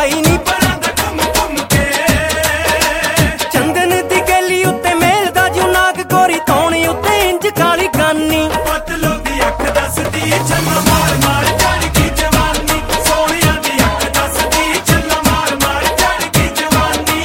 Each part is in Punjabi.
ਕੋਈ ਨੀ ਪਰਾਂਦਾ ਘੁੰਮ ਘੁੰਮ ਕੇ ਚੰਦਨ ਦੀ ਗੈਲੀ ਉੱਤੇ ਮੇਲ ਦਾ ਜੁਨਾਕ ਗੋਰੀ ਧੌਣੀ ਉੱਤੇ ਇੰਜ ਕਾਲੀ ਗਾਨੀ ਪਤਲੋ ਦੀ ਅੱਖ ਦੱਸਦੀ ਛੱਲਾ ਮਾਰ ਮਾਰ ਚੜ ਗਈ ਜਵਾਨੀ ਸੋਹਣਿਆਂ ਦੀ ਅੱਖ ਦੱਸਦੀ ਛੱਲਾ ਮਾਰ ਮਾਰ ਚੜ ਗਈ ਜਵਾਨੀ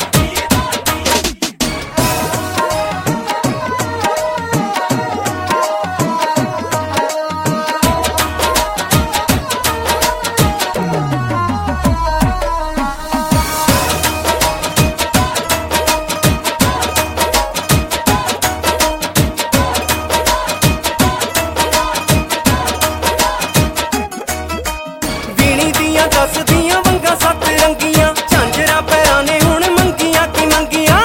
ਵੀਣੀ ਦੀਆਂ ਦੱਸਦੀਆਂ ਵੰਗਾਂ ਸੱਤ ਰੰਗੀਆਂ ਝਾਂਜਰਾਂ ਪੈਰਾਂ ਨੇ ਹੁਣ ਮੰਗੀਆਂ ਕੀ ਮੰਗੀਆਂ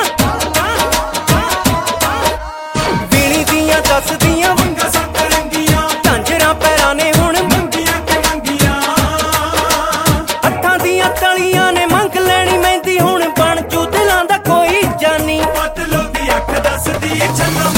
ਵੀਣੀ ਦੀਆਂ ਦੱਸਦੀਆਂ ਵੰਗਾਂ ਸੱਤ ਰੰਗੀਆਂ ਝਾਂਜਰਾਂ ਪੈਰਾਂ ਨੇ ਹੁਣ ਮੰਗੀਆਂ ਤੇ ਮੰਗੀਆਂ ਹੱਥਾਂ ਦੀਆਂ ਤਲੀਆਂ ਨੇ ਮੰਗ ਲੈਣੀ ਮਹਿੰਦੀ ਹੁਣ ਬਣ ਜੂ ਦਿਲਾਂ ਦਾ ਕੋਈ ਜਾਨੀ ਪਤਲੋ ਦੀ ਅੱਖ ਦੱਸਦੀ ਛੱਲਾ